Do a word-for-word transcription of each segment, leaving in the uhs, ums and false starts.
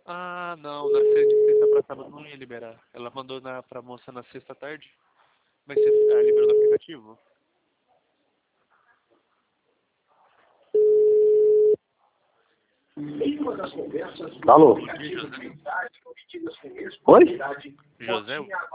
Ah, não, na sexta, de sexta pra sábado não ia liberar. Ela mandou na, pra moça na sexta à tarde. Mas você ah, liberou no aplicativo? Alô? Bom dia, José. Oi? José?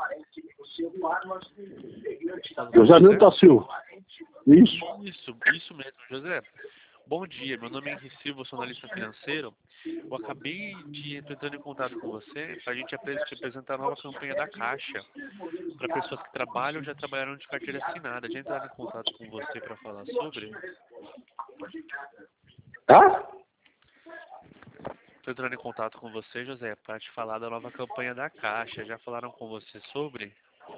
José Milton Silva. Isso. Isso, isso mesmo, José. Bom dia, meu nome é Henrique Silva, sou analista financeiro. Eu acabei de entrando em contato com você para a gente apres- te apresentar a nova campanha da Caixa para pessoas que trabalham ou já trabalharam de carteira assinada. Já entraram em contato com você para falar sobre? Tá? Estou entrando em contato com você, José, para te falar da nova campanha da Caixa. Já falaram com você sobre?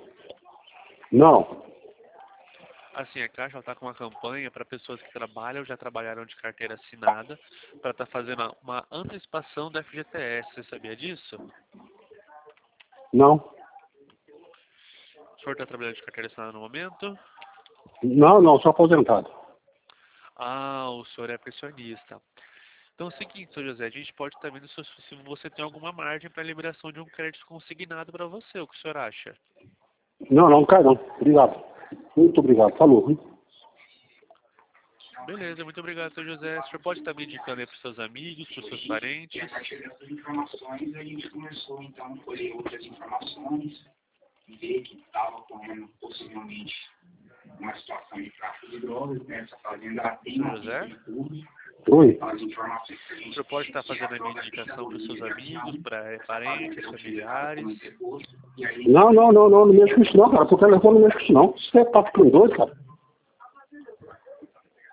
Não. Assim, a Caixa está com uma campanha para pessoas que trabalham ou já trabalharam de carteira assinada para estar fazendo uma antecipação da F G T S. Você sabia disso? Não. O senhor está trabalhando de carteira assinada no momento? Não, não, sou aposentado. Ah, o senhor é pensionista. Então é o seguinte, senhor José, a gente pode estar vendo se se você tem alguma margem para a liberação de um crédito consignado para você. O que o senhor acha? Não, não, cai não. Obrigado. Muito obrigado. Falou. Hein? Beleza, muito obrigado, senhor José. O senhor pode estar me indicando aí para os seus amigos, para os seus parentes? E a partir dessas informações, a gente começou, então, a colher outras informações, ver que estava ocorrendo possivelmente uma situação de tráfico de drogas, né? Essa fazenda tem Senhor uma José? de tudo. Oi. As informações que a O gente senhor pode estar tinha, fazendo a minha drogas que indicação para os seus evoluíram, amigos, para essa parentes, fazenda utilizada familiares? como depósito, e a gente Não, não, não, não, não mexo com isso não, cara. Por telefone não mexo com isso não. Você tá ficando doido, cara?